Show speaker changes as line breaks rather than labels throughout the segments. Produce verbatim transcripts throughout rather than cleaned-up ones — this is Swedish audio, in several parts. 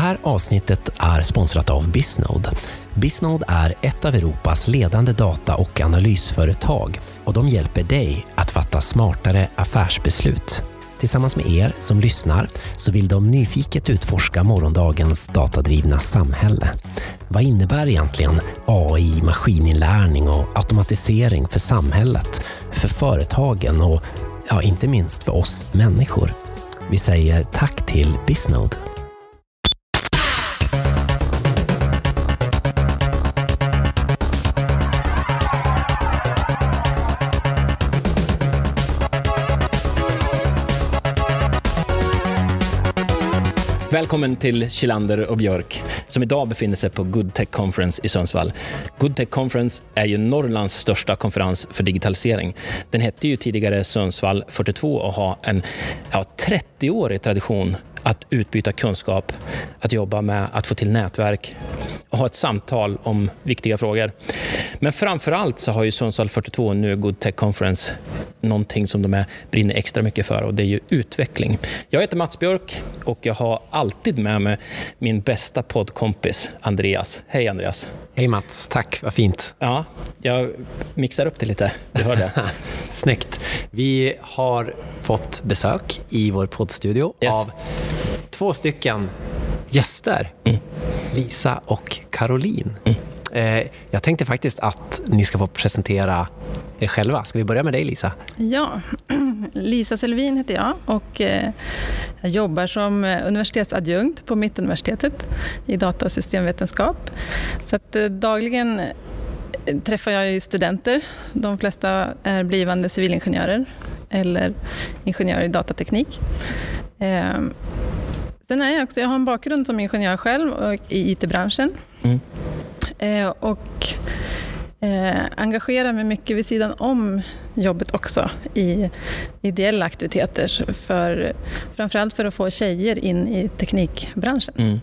här avsnittet är sponsrat av Bisnode. Bisnode är ett av Europas ledande data- och analysföretag och de hjälper dig att fatta smartare affärsbeslut. Tillsammans med er som lyssnar så vill de nyfiket utforska morgondagens datadrivna samhälle. Vad innebär egentligen A I, maskininlärning och automatisering för samhället, för företagen och ja, inte minst för oss människor? Vi säger tack till Bisnode.
Välkommen till Kilander och Björk som idag befinner sig på Good Tech Conference i Sundsvall. Good Tech Conference är ju Norrlands största konferens för digitalisering. Den hette ju tidigare Sundsvall fyrtiotvå och har en ja, trettioårig tradition att utbyta kunskap, att jobba med att få till nätverk och ha ett samtal om viktiga frågor. Men framförallt så har ju Sundsvall fyrtiotvå nu Good Tech Conference någonting som de är, brinner extra mycket för, och det är ju utveckling. Jag heter Mats Björk och jag har alltid med mig min bästa poddkompis Andreas. Hej Andreas.
Hej Mats, tack, vad fint.
Ja, jag mixar upp det lite, du hör det.
Snyggt. Vi har fått besök i vår poddstudio yes. av två stycken gäster, mm. Lisa och Caroline. Mm. Eh, jag tänkte faktiskt att ni ska få presentera er själva. Ska vi börja med dig, Lisa?
Ja, Lisa Selvin heter jag och eh, jag jobbar som universitetsadjunkt på Mittuniversitetet i datasystemvetenskap. Så att eh, dagligen träffar jag ju studenter. De flesta är blivande civilingenjörer eller ingenjörer i datateknik. Eh, sen är jag också, jag har en bakgrund som ingenjör själv och i I T-branschen. Mm. Eh, och eh, engagerar mig mycket vid sidan om jobbet också i ideella aktiviteter, för, framförallt för att få tjejer in i teknikbranschen. Mm.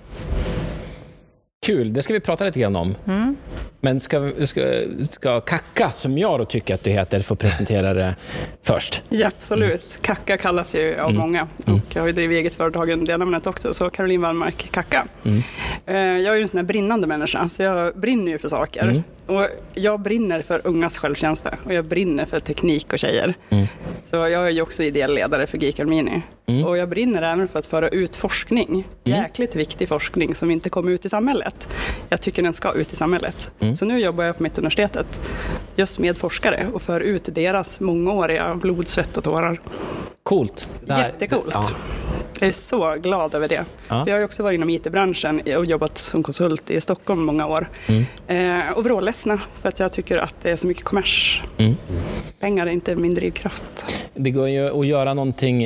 Kul, det ska vi prata lite grann om. Mm. Men ska, ska, ska Kacka, som jag då tycker att det heter, få presentera det först?
Ja, absolut. Mm. Kacka kallas ju av mm. många. Och mm. jag har ju drivit eget företag under det namnet också. Så Caroline Wallmark Kacka. Mm. Jag är ju en sån här brinnande människa, så jag brinner ju för saker. Mm. Och jag brinner för ungas självkänsla. Och jag brinner för teknik och tjejer. Mm. Så jag är ju också ideell ledare för Geek Alumni. Mm. Och jag brinner även för att föra ut forskning. Mm. Jäkligt viktig forskning som inte kommer ut i samhället. Jag tycker den ska ut i samhället. Mm. Så nu jobbar jag på Mittuniversitetet just med forskare och för ut deras mångåriga blod, svett och tårar.
Coolt.
Jättecoolt. Ja. Jag är så glad över det. Ja. För jag har ju också varit inom I T-branschen och jobbat som konsult i Stockholm många år. Mm. Eh, och vrålledsna för att jag tycker att det är så mycket kommers. Mm. Pengar är inte min drivkraft.
Det går ju att göra någonting...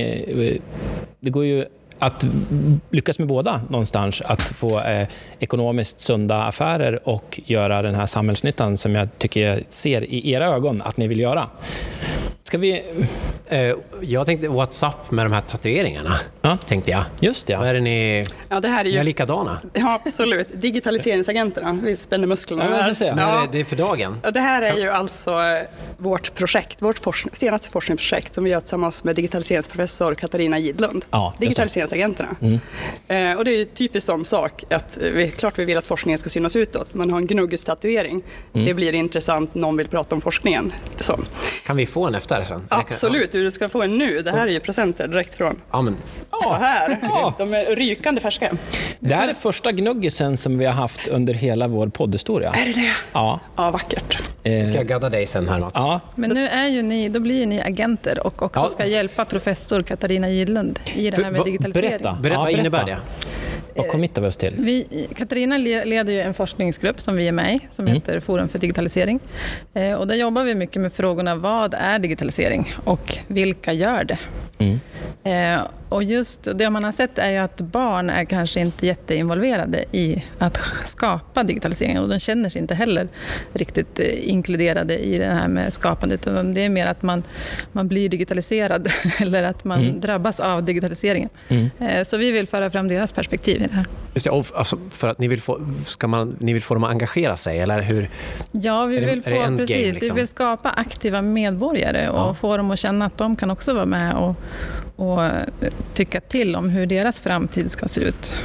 Det går ju att lyckas med båda någonstans, att få eh, ekonomiskt sunda affärer och göra den här samhällsnyttan som jag tycker jag ser i era ögon att ni vill göra. Ska vi...
Uh, jag tänkte WhatsApp med de här tatueringarna, ja. tänkte jag.
Just det.
Vad är det ni...
Ja, det här är ju...
är likadana.
Ja, absolut. Digitaliseringsagenterna. Vi spänner musklerna.
Ja,
här.
Ja.
Men är det, det är för dagen.
Och det här är ju alltså vårt projekt, vårt forsk- senaste forskningsprojekt som vi gör tillsammans med digitaliseringsprofessor Katarina Gidlund. Ja, digitaliseringsagenterna. Mm. Uh, och det är ju typiskt sån sak att vi, klart vi vill att forskningen ska synas utåt. Man har en gnuggstatuering. Mm. Det blir intressant, någon vill prata om forskningen. Så.
Kan vi få en efter sen?
Absolut, du ska få en nu. Det här är ju presenter direkt från.
Ja, men.
Så här. Ja. De är rykande färska.
Det här är första gnuggisen som vi har haft under hela vår poddhistoria.
Är det det?
Ja.
Ja, vackert.
Ska jag gadda dig sen här, Mats?
Ja. Men nu är ju ni, då blir ju ni agenter och också ja. ska hjälpa professor Katarina Gidlund i det här med digitalisering.
Berätta.
Berätta.
Ja,
vad innebär det?
Vad committar vi oss till?
Vi, Katarina leder ju en forskningsgrupp som vi är med i, som mm. heter Forum för digitalisering. Eh, och där jobbar vi mycket med frågorna: vad är digitalisering och vilka gör det? Mm. Eh, och just det man har sett är ju att barn är kanske inte jätteinvolverade i att skapa digitalisering, och de känner sig inte heller riktigt eh, inkluderade i det här med skapandet, utan det är mer att man, man blir digitaliserad eller att man mm. drabbas av digitaliseringen. Mm. Eh, så vi vill föra fram deras perspektiv i det här.
Just det, och alltså för att ni vill få, ska man, ni vill få dem att engagera sig, eller hur?
Ja, vi vill
det,
få,
precis,
game, liksom?
liksom?
Vi vill skapa aktiva medborgare och ja. få dem att känna att de kan också vara med och, och tycka till om hur deras framtid ska se ut.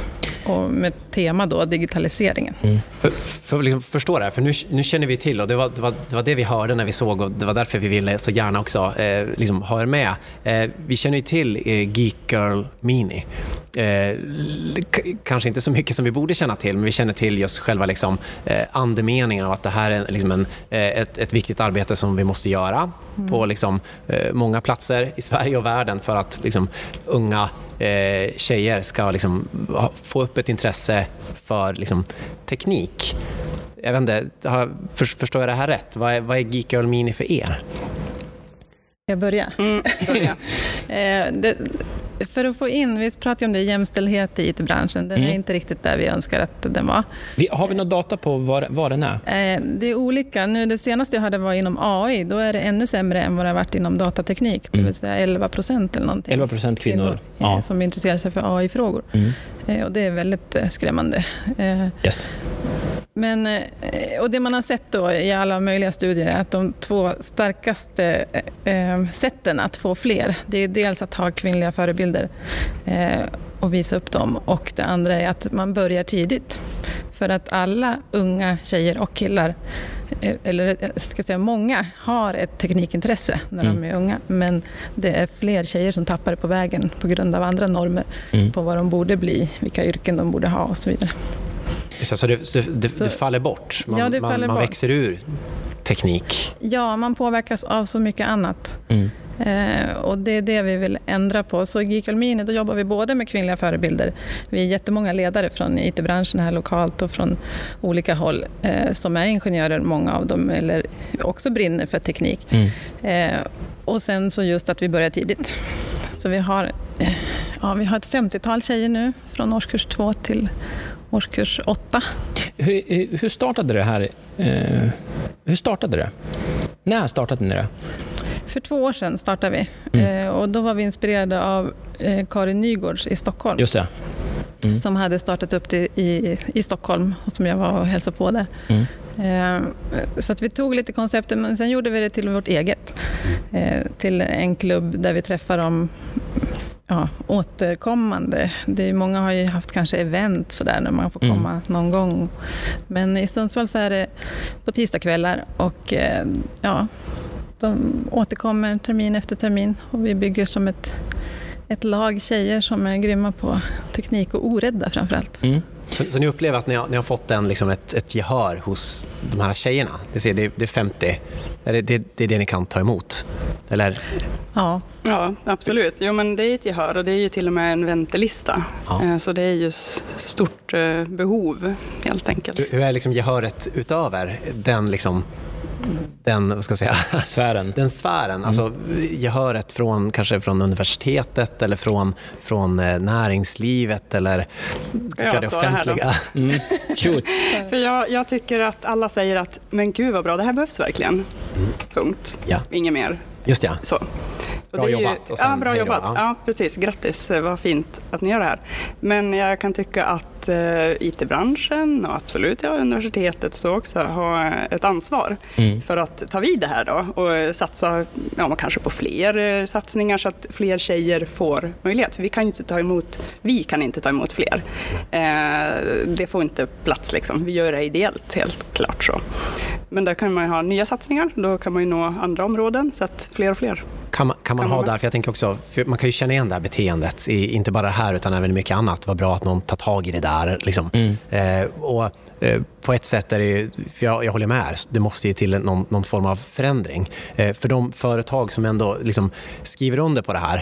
och med tema då digitaliseringen.
Mm. För, för att liksom förstå det här, för nu, nu känner vi till, och det var, det, var, det var det vi hörde när vi såg, och det var därför vi ville så gärna också eh, liksom ha er med. Eh, vi känner ju till eh, Geek Girl Mini. Eh, k- kanske inte så mycket som vi borde känna till, men vi känner till just själva liksom, eh, andemeningen av att det här är liksom en, eh, ett, ett viktigt arbete som vi måste göra mm. på liksom, eh, många platser i Sverige och världen för att liksom, unga eh, tjejer ska liksom, ha, få upp ett intresse för liksom, teknik. Jag vet inte, har, för, förstår jag det här rätt? Vad är, vad är Geek Girl Mini för er?
Jag börjar.
Mm, börja.
eh, det, för att få in, vi pratar ju om det, jämställdhet i I T-branschen. Den mm. är inte riktigt där vi önskar att den var.
Vi, har vi något data på vad, vad den är?
Eh, det är olika. Nu, det senaste jag hade var inom A I. Då är det ännu sämre än vad det har varit inom datateknik. Det vill säga elva procent eller någonting.
elva procent kvinnor, kvinnor ja.
eh, som intresserar sig för A I-frågor. Mm. Eh, och det är väldigt eh, skrämmande. Eh,
yes.
Men, och det man har sett då i alla möjliga studier är att de två starkaste eh, sätten att få fler, det är dels att ha kvinnliga förebilder eh, och visa upp dem, och det andra är att man börjar tidigt. För att alla unga tjejer och killar, eh, eller ska jag säga många, har ett teknikintresse när mm. de är unga, men det är fler tjejer som tappar det på vägen på grund av andra normer mm. på vad de borde bli, vilka yrken de borde ha och så vidare.
Så det, det, det faller bort. Man,
ja, det faller
man, man
bort.
växer ur teknik.
Ja, man påverkas av så mycket annat.
Mm.
Eh, och det är det vi vill ändra på. Så i Geek Girl Mini, då jobbar vi både med kvinnliga förebilder. Vi är jättemånga ledare från I T-branschen här lokalt och från olika håll eh, som är ingenjörer, många av dem, eller också brinner för teknik. Mm. Eh, och sen så just att vi börjar tidigt. Så vi har, eh, ja, vi har ett femtiotal tjejer nu från årskurs två till årskurs åtta.
Hur, hur startade det här? Eh, hur startade det? När startade ni det?
För två år sedan startade vi. Mm. Eh, och då var vi inspirerade av eh, Karin Nygårds i Stockholm.
Just det. Mm.
Som hade startat upp det i, i Stockholm och som jag var och hälsade på där. Mm. Eh, så att vi tog lite konceptet, men sen gjorde vi det till vårt eget. Eh, till en klubb där vi träffar dem. Ja, återkommande. Det är, många har ju haft kanske event så där när man får komma mm. någon gång. Men i Sundsvall så är det på tisdagskvällar och eh, ja, de återkommer termin efter termin och vi bygger som ett, ett lag tjejer som är grymma på teknik och orädda framförallt. Mm.
Så, så ni upplever att ni har, ni har fått en, liksom ett, ett gehör hos de här tjejerna? Det, ser, det, det är femtio. Är det, det, det är det ni kan ta emot? Eller?
Ja.
Ja, absolut. Jo, men det är ett gehör och det är ju till och med en väntelista. Ja. Så det är ju stort behov helt enkelt.
Hur är liksom gehöret utöver den liksom den, vad ska jag säga,
sfären.
Den sfären, mm. alltså gehöret från kanske från universitetet eller från från eh, näringslivet eller
ja,
det offentliga.
Mm.
För jag, jag tycker att alla säger att men gud vad bra, det här behövs verkligen. Mm. Punkt.
Ja.
Inget mer.
Just ja.
Så.
Bra
ju,
jobbat. Och
ja, bra
hejdå,
jobbat.
Ja.
Ja, precis. Grattis. Vad fint att ni gör det här. Men jag kan tycka att eh, I T-branschen och absolut ja, universitetet så också har ett ansvar mm. för att ta vid det här då och satsa ja, kanske på fler eh, satsningar så att fler tjejer får möjlighet. För vi kan ju inte ta emot, vi kan inte ta emot fler. Eh, det får inte plats liksom. Vi gör det ideellt, helt klart så. Men där kan man ju ha nya satsningar. Då kan man ju nå andra områden så att fler och fler.
Kan man, kan man kan ha man där, för jag tänker också, för man kan ju känna igen det här beteendet, i, inte bara det här utan även mycket annat. Vad bra att någon tar tag i det där. Liksom. Mm. Eh, och eh, på ett sätt är det ju, för jag, jag håller med här, det måste ju till någon, någon form av förändring. Eh, för de företag som ändå liksom, skriver under på det här,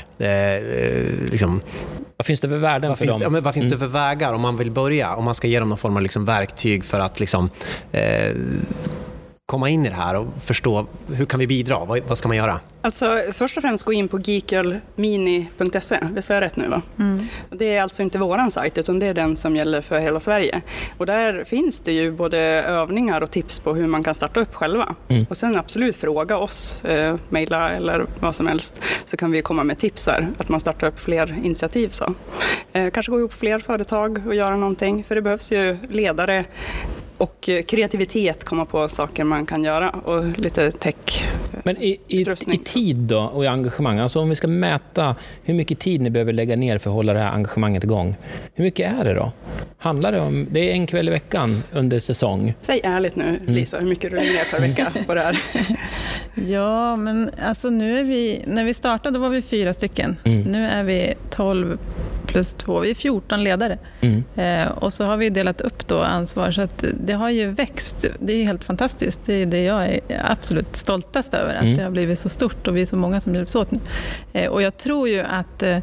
eh, liksom,
vad finns det för värden
vad
för
finns
dem?
Det, ja, men vad finns
mm.
det för vägar om man vill börja? Om man ska ge dem någon form av liksom, verktyg för att liksom, eh, komma in i det här och förstå hur kan vi bidra? Vad, vad ska man göra?
Alltså först och främst gå in på geek girl mini punkt se. Det säger jag rätt nu va? Mm. Det är alltså inte våran sajt utan det är den som gäller för hela Sverige. Och där finns det ju både övningar och tips på hur man kan starta upp själva. Mm. Och sen absolut fråga oss, eh, mejla eller vad som helst så kan vi komma med tips här. Att man startar upp fler initiativ så. Eh, kanske gå ihop fler företag och göra någonting. För det behövs ju ledare och kreativitet, komma på saker man kan göra och lite tech.
Men i, i, i tid då och i engagemang, alltså om vi ska mäta hur mycket tid ni behöver lägga ner för att hålla det här engagemanget igång, hur mycket är det då? handlar det om? Det är en kväll i veckan under säsong.
Säg ärligt nu, Lisa, hur mycket du lägger ner per vecka på det här?
Ja, men alltså nu är vi, när vi startade var vi fyra stycken. Mm. Nu är vi tolv plus två, vi är fjorton ledare. Mm. Eh, och så har vi delat upp då ansvar, så att det har ju växt. Det är ju helt fantastiskt. Det är det jag är absolut stoltast över, att mm. det har blivit så stort och vi är så många som hjälps åt nu. Eh, och jag tror ju att eh,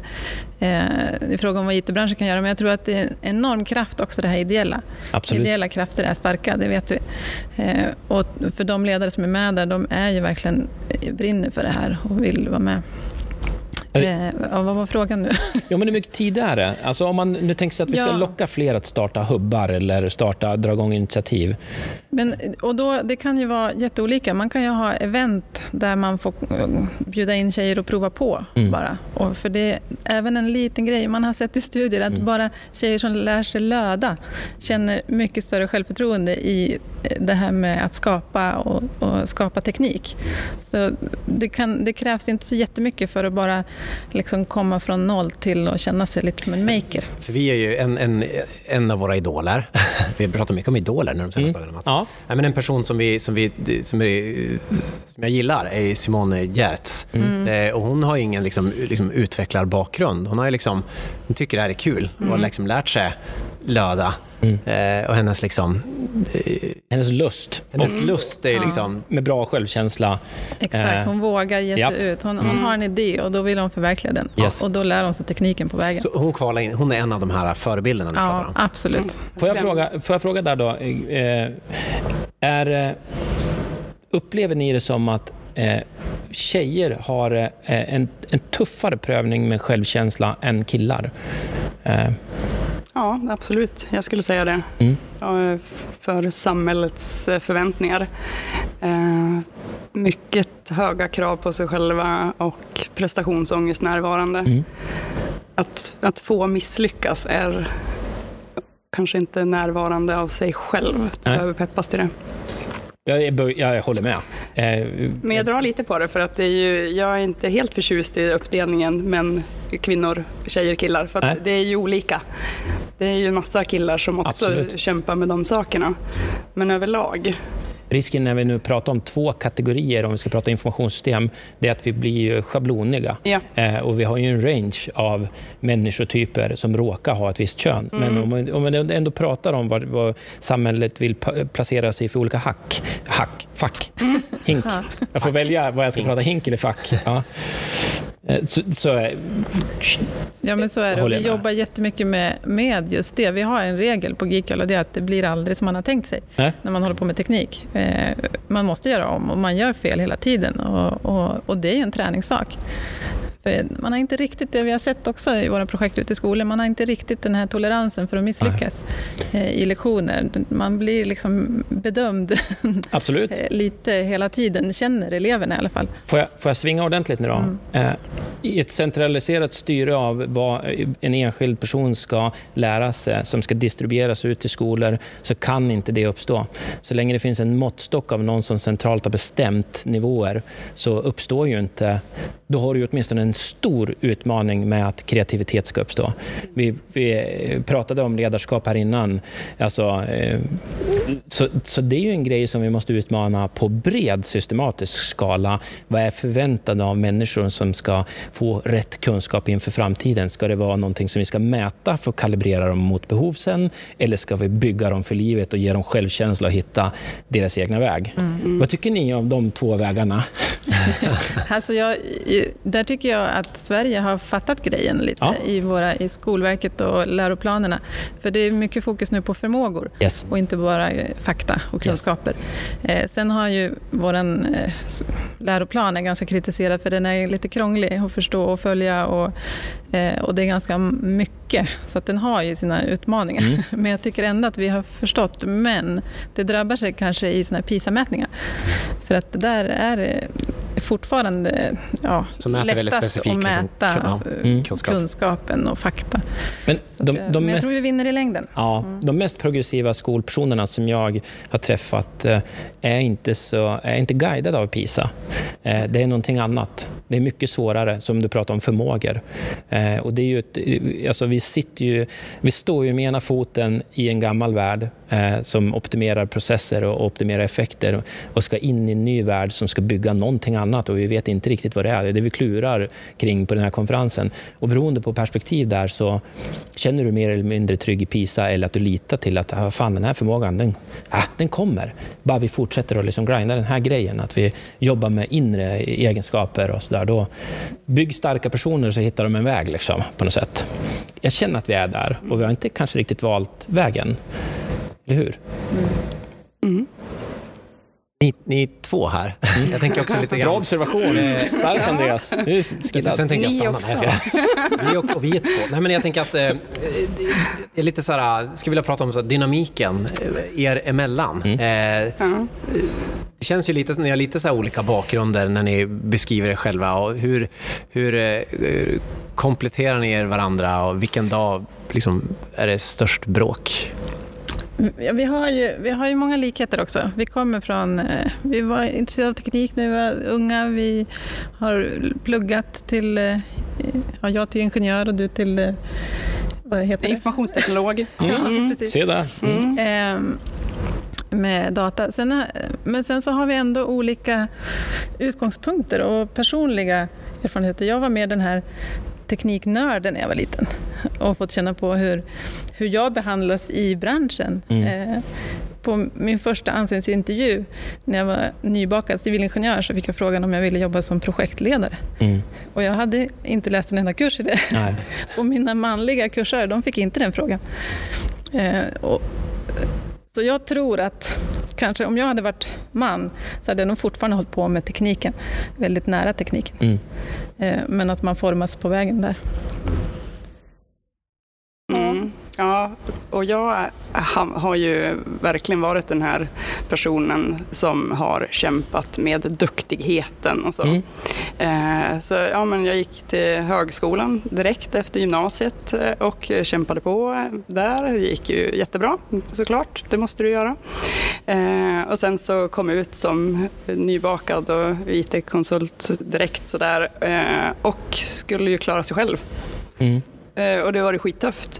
i fråga om vad I T-branschen kan göra, men jag tror att det är en enorm kraft också, det här ideella. Absolut. Ideella krafter är starka, det vet vi. Eh, och för de ledare som är med där, de är ju verkligen brinner för det här och vill vara med. Eh, vad var frågan nu?
Ja, men hur mycket tid är det? Alltså om man nu tänker sig att vi ska ja. locka fler att starta hubbar eller starta, dra igång initiativ.
Men, och då, det kan ju vara jätteolika. Man kan ju ha event där man får bjuda in tjejer och prova på mm. bara. Och för det är även en liten grej. Man har sett i studier att mm. bara tjejer som lär sig löda känner mycket större självförtroende i det här med att skapa och, och skapa teknik. Så det, kan, det krävs inte så jättemycket för att bara liksom komma från noll till att känna sig lite som en maker.
För vi är ju en, en, en av våra idoler. Vi pratar mycket om idoler när de senaste mm. dagarna. Ja. Ja, men en person som, vi, som, vi, som, är, som jag gillar är Simone Giertz. Mm. Eh, och hon har ju ingen liksom, liksom utveckllar bakgrund. Hon har ju liksom, hon tycker det här är kul och har liksom lärt sig löda. Mm. Eh, och hennes liksom
eh, hennes lust
hennes mm. lust är ju liksom
ja. med bra självkänsla.
Exakt, hon vågar ge sig ja. ut. Hon, hon mm. har en idé och då vill hon förverkliga den. Yes. Och då lär hon sig tekniken på vägen.
Så hon kvalar in, hon är en av de här förebilderna ni
ja,
pratar om.
Absolut. Mm.
Får jag fråga, får jag fråga där då eh, är upplever ni det som att eh, tjejer har eh, en, en tuffare prövning med självkänsla än killar? Eh.
Ja, absolut. Jag skulle säga det. Mm. Ja, för samhällets förväntningar. Eh, mycket höga krav på sig själva och prestationsångest närvarande. Mm. Att, att få misslyckas är kanske inte närvarande av sig själv. Det behöver peppas till det.
Jag, jag, jag håller med. Eh,
Men jag drar lite på det för att det är ju, jag är inte helt förtjust i uppdelningen män, kvinnor, tjejer, killar. För att det är ju olika. Det är ju en massa killar som också Absolut. kämpar med de sakerna. Men överlag.
Risken när vi nu pratar om två kategorier, om vi ska prata informationssystem, det är att vi blir schabloniga. Ja. Eh, och vi har ju en range av människotyper som råkar ha ett visst kön. Mm. Men om man, om man ändå pratar om vad, vad samhället vill pa- placera sig för olika hack, hack, fack, mm. hink. Jag får välja vad jag ska prata, hink eller fack. Ja. Så, så,
ja, men så är det. Vi jobbar jättemycket med, med just det. Vi har en regel på Geekgirl och det är att det blir aldrig som man har tänkt sig äh? när man håller på med teknik. Eh, man måste göra om och man gör fel hela tiden och, och, och det är ju en träningssak. För man har inte riktigt det vi har sett också i våra projekt ute i skolan. Man har inte riktigt den här toleransen för att misslyckas eh, i lektioner. Man blir liksom bedömd
Absolut.
lite hela tiden, känner eleverna i alla fall.
Får jag, får jag svinga ordentligt nu då? Mm. Eh, I ett centraliserat styre av vad en enskild person ska lära sig, som ska distribueras ut till skolor, så kan inte det uppstå. Så länge det finns en måttstock av någon som centralt har bestämt nivåer, så uppstår ju inte, då har du åtminstone en stor utmaning med att kreativitet ska uppstå. Vi, vi pratade om ledarskap här innan. Alltså, eh, så, så det är ju en grej som vi måste utmana på bred systematisk skala. Vad är förväntan av människor som ska få rätt kunskap inför framtiden? Ska det vara någonting som vi ska mäta för att kalibrera dem mot behov sen? Eller ska vi bygga dem för livet och ge dem självkänsla och hitta deras egna väg? Mm. Vad tycker ni om de två vägarna?
Alltså jag, där tycker jag att Sverige har fattat grejen lite ja. i, våra, i Skolverket och läroplanerna. För det är mycket fokus nu på förmågor yes. och inte bara fakta och kunskaper. Yes. Eh, sen har ju våran eh, läroplan är ganska kritiserad för den är lite krånglig att förstå och följa och, eh, och det är ganska mycket. Så att den har ju sina utmaningar. Mm. Men jag tycker ändå att vi har förstått. Men det drabbar sig kanske i såna här PISA-mätningar. För att det där är fortfarande ja, lättast att mäta ja, mm. kunskapen och fakta. Men, de, att, de men jag mest, tror vi vinner i längden.
Ja, mm. De mest progressiva skolpersonerna som jag har träffat är inte, så, är inte guidade av PISA. Det är någonting annat. Det är mycket svårare, som du pratar om, förmågor. Eh, och det är ju ett, alltså vi sitter ju, vi står ju med ena foten i en gammal värld eh, som optimerar processer och optimerar effekter och ska in i en ny värld som ska bygga någonting annat, och vi vet inte riktigt vad det är. Det vi klurar kring på den här konferensen. Och beroende på perspektiv där så känner du mer eller mindre trygg i PISA, eller att du litar till att ah, fan, den här förmågan, den, ah, den kommer. Bara vi fortsätter att liksom grinda den här grejen, att vi jobbar med inre egenskaper och sådär. Då bygg starka personer så hittar de en väg liksom, på något sätt. Jag känner att vi är där och vi har inte kanske riktigt valt vägen. Eller hur?
Mm.
Mm.
Ni, ni är två här. Mm. Jag tänker också lite grann.
Bra observation. Stark, Andreas. Nu
Sen tänker jag stanna. Nej, jag vi, och, och vi är två. Nej, men jag tänker att eh, det är lite så här, skulle vilja prata om så här, dynamiken er emellan. Mm. Eh, mm. Det känns ju lite, ni har lite så här olika bakgrunder när ni beskriver er själva, och hur, hur eh, kompletterar ni er varandra, och vilken dag liksom är det störst bråk?
Ja, vi, har ju, vi har ju många likheter också. Vi kommer från, vi var intresserade av teknik när vi var unga. Vi har pluggat till, ja, jag till ingenjör och du till, vad heter det?
Informationsteknolog.
Mm. Mm. Se där. Mm.
Mm. Med data. Sen, men sen så har vi ändå olika utgångspunkter och personliga erfarenheter. Jag var mer den här tekniknörden när jag var liten och fått känna på hur, hur jag behandlas i branschen. Mm. Eh, på min första anställningsintervju när jag var nybakad civilingenjör så fick jag frågan om jag ville jobba som projektledare. Mm. Och jag hade inte läst en enda kurs i det. Nej. Och mina manliga kursare, de fick inte den frågan. Eh, och, så jag tror att kanske om jag hade varit man så hade jag nog fortfarande hållit på med tekniken. Väldigt nära tekniken. Mm. Eh, men att man formas på vägen där.
Mm. Ja, och jag har ju verkligen varit den här personen som har kämpat med duktigheten och så. Mm. Eh, så ja, men jag gick till högskolan direkt efter gymnasiet och kämpade på där. Det gick ju jättebra, såklart. Det måste du göra. Eh, och sen så kom jag ut som nybakad och I T-konsult direkt sådär eh, och skulle ju klara sig själv. Mm. Och det var det skittufft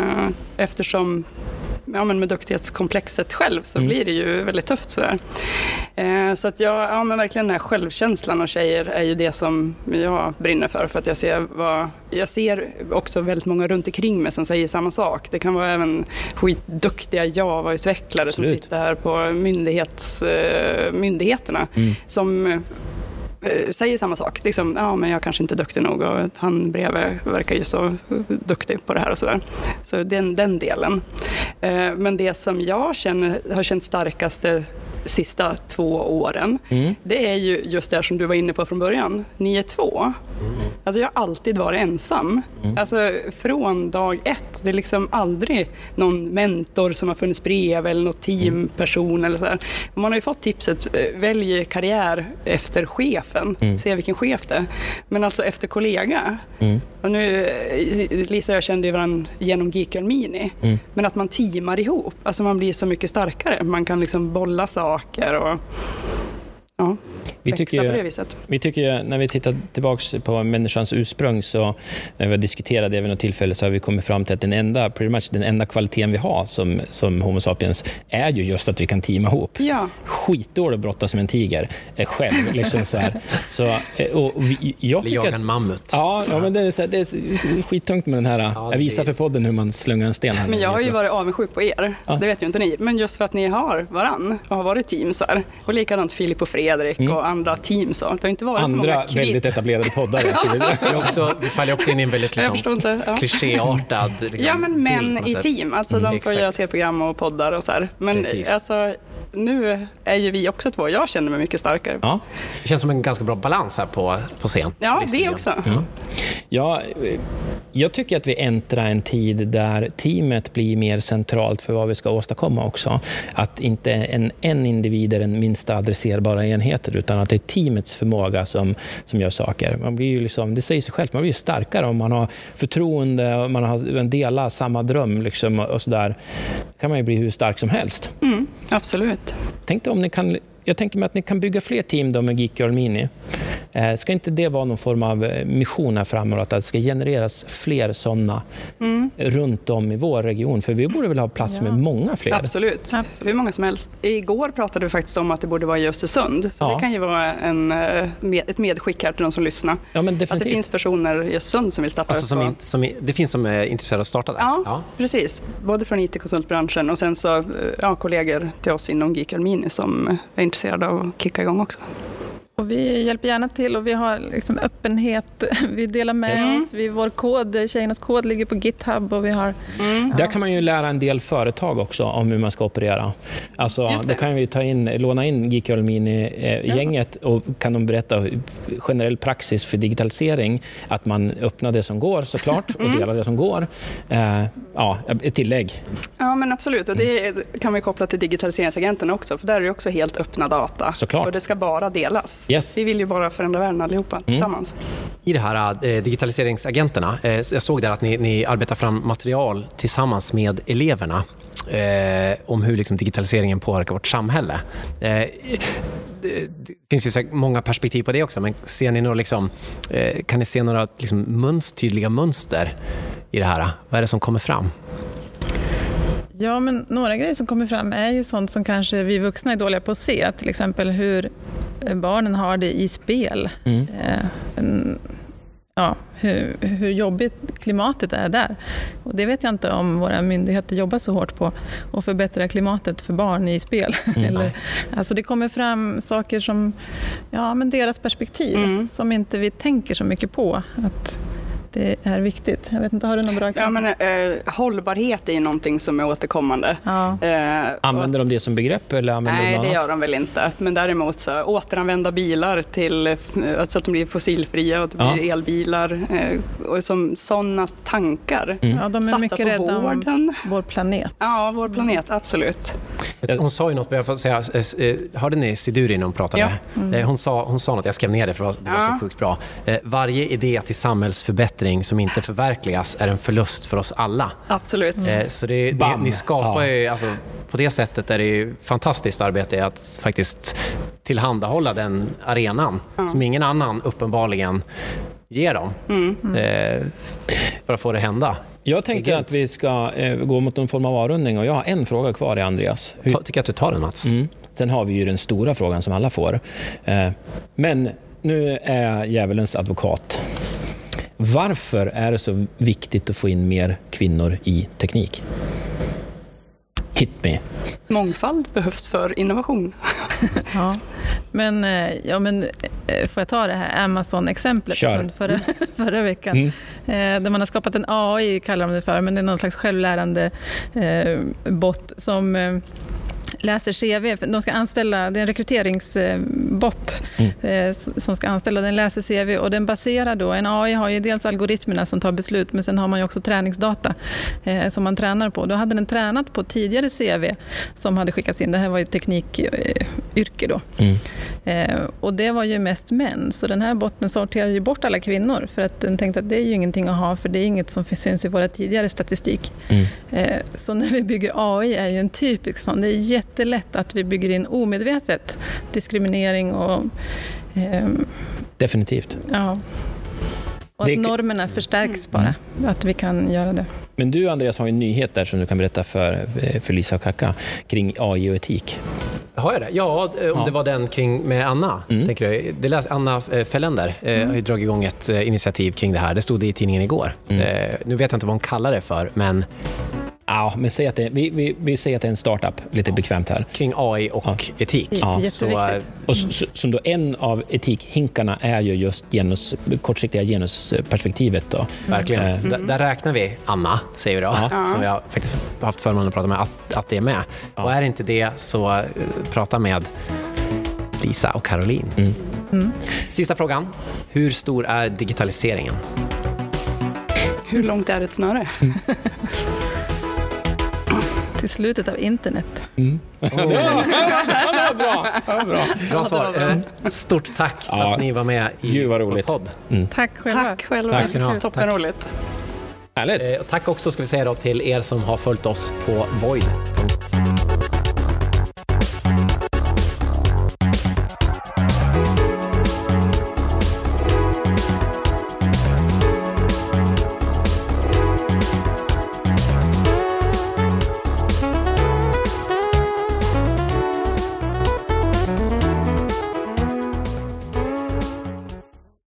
eftersom ja, men med duktighetskomplexet själv så mm. blir det ju väldigt tufft sådär. Så att jag, ja men verkligen den här självkänslan av tjejer är ju det som jag brinner för, för att jag ser vad, jag ser också väldigt många runt omkring mig som säger samma sak. Det kan vara även skitduktiga Java-utvecklare Absolut. Som sitter här på myndighets, myndigheterna mm. som säger samma sak. Liksom, ja, men jag kanske inte är duktig nog och han bredvid verkar ju så duktig på det här och sådär. Så den, den delen. Men det som jag känner, har känt starkaste sista två åren, mm. det är ju just det som du var inne på från början. Ni är två. Mm. Alltså jag har alltid varit ensam. Mm. Alltså från dag ett. Det är liksom aldrig någon mentor som har funnits bredvid eller någon teamperson mm. eller så där. Man har ju fått tipset, välj karriär efter chefen. Mm. Se vilken chef det är. Men alltså efter kollega. Mm. Och nu, Lisa och jag kände ju varandra genom Geek Girl Mini. Mm. Men att man teamar ihop. Alltså man blir så mycket starkare. Man kan liksom bolla saker och ja,
vi tycker, ju, på det viset. Vi tycker ju, när vi tittar tillbaka på människans ursprung, så när vi har diskuterat det vid något tillfälle, så har vi kommit fram till att den enda, pretty much den enda kvaliteten vi har som, som Homo sapiens är ju just att vi kan teama ihop. Ja. Skitdåligt att brotta som en tiger är själv. Liksom så här. Så, och vi, jag tycker
att, en mammut.
Ja, ja, men det är, så här, det är skittungt med den här. Ja, jag visar för podden hur man slungar en sten här.
Men jag har ju varit avundsjuk på er. Ja. Det vet ju inte ni. Men just för att ni har varann och har varit team så här. Och likadant Filip och Fredrik mm. och andra team så. Det har inte varit
andra
så många
väldigt etablerade poddar.
det, också, det faller också in i en väldigt liksom,
ja.
klichéartad liksom,
ja, men män i team. Alltså mm, de får exakt. Göra tv-program och poddar och så här. Men Precis. Alltså nu är ju vi också två. Jag känner mig mycket starkare.
Ja. Det känns som en ganska bra balans här på, på scen.
Ja, det också.
Mm. Ja, jag tycker att vi äntrar en tid där teamet blir mer centralt för vad vi ska åstadkomma också. Att inte en, en individ är den minsta adresserbara enheter, utan att det är teamets förmåga som, som gör saker. Man blir ju liksom, det säger sig självt, man blir starkare om man har förtroende och man har en delar samma dröm liksom, och sådär. Kan man ju bli hur stark som helst.
Mm, absolut.
Tänk om ni kan, jag tänker mig att ni kan bygga fler team då med Geek Girl Mini. Eh, ska inte det vara någon form av mission här framåt, att det ska genereras fler sådana mm. runt om i vår region? För vi borde väl ha plats ja. med många fler?
Absolut. Absolut. Hur många som helst. Igår pratade vi faktiskt om att det borde vara i Östersund. Så ja. det kan ju vara en, ett medskick här till de som lyssnar. Ja, men definitivt. Att det finns personer i Östersund som vill starta
alltså
upp.
Som, som, det finns som är intresserade av att starta där?
Ja, ja, precis. Både från I T-konsultbranschen och sen så ja, kollegor till oss inom Geek Alumini som är intresserade av att kicka igång också.
Och vi hjälper gärna till och vi har liksom öppenhet. Vi delar med mm. oss. Vi, vår kod, tjejernas kod ligger på GitHub. Och vi har,
mm. ja. Där kan man ju lära en del företag också om hur man ska operera. Alltså, då kan vi ta in, låna in Geek Alumini-gänget ja. och kan de berätta generell praxis för digitalisering. Att man öppnar det som går såklart och mm. delar det som går. Eh, ja, ett tillägg.
Ja, men absolut. Och det kan vi koppla till digitaliseringsagenten också. För där är det också helt öppna data.
Såklart.
Och det ska bara delas.
Yes.
Vi vill ju bara förändra världen allihopa mm. tillsammans.
I det här eh, digitaliseringsagenterna, eh, jag såg där att ni, ni arbetar fram material tillsammans med eleverna eh, om hur liksom, digitaliseringen påverkar vårt samhälle. Eh, det, det finns ju så många perspektiv på det också, men ser ni några, liksom, eh, kan ni se några liksom, mönster, tydliga mönster i det här? Vad är det som kommer fram?
Ja, men några grejer som kommer fram är ju sånt som kanske vi vuxna är dåliga på att se. Till exempel hur barnen har det i spel. Mm. Eh, en, ja, hur, hur jobbigt klimatet är där. Och det vet jag inte om våra myndigheter jobbar så hårt på att förbättra klimatet för barn i spel. Mm. Eller, alltså det kommer fram saker som, ja, men deras perspektiv mm. som inte vi tänker så mycket på. Att det är viktigt. Jag vet inte, har du någon bra exempel?
Ja, men, eh, hållbarhet är ju någonting som är återkommande. Ja.
Eh, använder de det som begrepp? Eller använder
nej,
de
det gör de väl inte. Men däremot så återanvända bilar till, så att de blir fossilfria och att det blir ja. elbilar. Eh, och som sådana tankar.
Mm. Ja, de är mycket rädda om vår planet.
Ja, vår planet, mm. absolut.
Hon sa ju något, jag får säga, hörde ni Siduri när hon pratade? Ja. Mm. Hon, sa, hon sa något, jag skrev ner det för det var ja. så sjukt bra. Varje idé till samhällsförbättring som inte förverkligas är en förlust för oss alla.
Absolut.
Mm. Så det, det, ni skapar ja. ju, alltså, på det sättet är det ju fantastiskt arbete att faktiskt tillhandahålla den arenan ja. som ingen annan uppenbarligen ger dem mm. eh, för att få det hända.
Jag tänker att vi ska eh, gå mot någon form av avrundning och jag har en fråga kvar i Andreas.
Hur... Jag tycker att du tar den, Mats. Mm.
Sen har vi ju den stora frågan som alla får. Eh, men nu är jag djävulens advokat. Varför är det så viktigt att få in mer kvinnor i teknik? Hit me.
Mångfald behövs för innovation.
Ja, men, ja, men får jag ta det här Amazon-exemplet från förra, förra veckan. Mm. Eh, där man har skapat en A I, kallar de det för, men det är någon slags självlärande eh, bot som eh, läser C V. De ska anställa, det är en rekryteringsbot mm. som ska anställa, den läser C V och den baserar då, en A I har ju dels algoritmerna som tar beslut, men sen har man ju också träningsdata eh, som man tränar på. Då hade den tränat på tidigare C V som hade skickats in, det här var ju teknikyrke då. Mm. Eh, och det var ju mest män, så den här botten sorterade ju bort alla kvinnor för att den tänkte att det är ju ingenting att ha, för det är inget som syns i våra tidigare statistik. Mm. Eh, så när vi bygger A I är ju en typisk sån, det är jättelätt att vi bygger in omedvetet diskriminering och eh,
definitivt.
Ja. Och att normerna förstärks bara, mm. att vi kan göra det.
Men du, Andreas, har en nyhet där som du kan berätta för, för Lisa och Kaka kring A I och etik.
Har jag det? Ja, om ja. det var den kring med Anna. Mm. Tänker du. Det läs, Anna Fällender mm. har ju dragit igång ett initiativ kring det här. Det stod det i tidningen igår. Mm. Eh, nu vet jag inte vad hon kallar det för, men...
Ja, men säg att det, vi, vi, vi säger att det är en startup, lite ja. bekvämt här.
Kring A I och ja. etik.
Ja. Så,
och så, som då en av etikhinkarna är ju just genus, kortsiktiga genusperspektivet. Då.
Verkligen. Mm. Så där, där räknar vi Anna, säger vi då. Ja. Som jag faktiskt haft förmånen att prata med, att, att det är med. Ja. Och är det inte det, så uh, prata med Lisa och Caroline. Mm. Mm. Sista frågan. Hur stor är digitaliseringen?
Hur långt är ett snöre?
Mm.
Till slutet av internet.
Mm. Oh. Ja, det var bra. Det var bra.
Bra svar. Stort tack för ja. att ni var med i vår podd.
Mm. Tack själva.
Tack själva.
Tack.
Toppen roligt.
Härligt.
Och tack också ska vi säga då till er som har följt oss på void punkt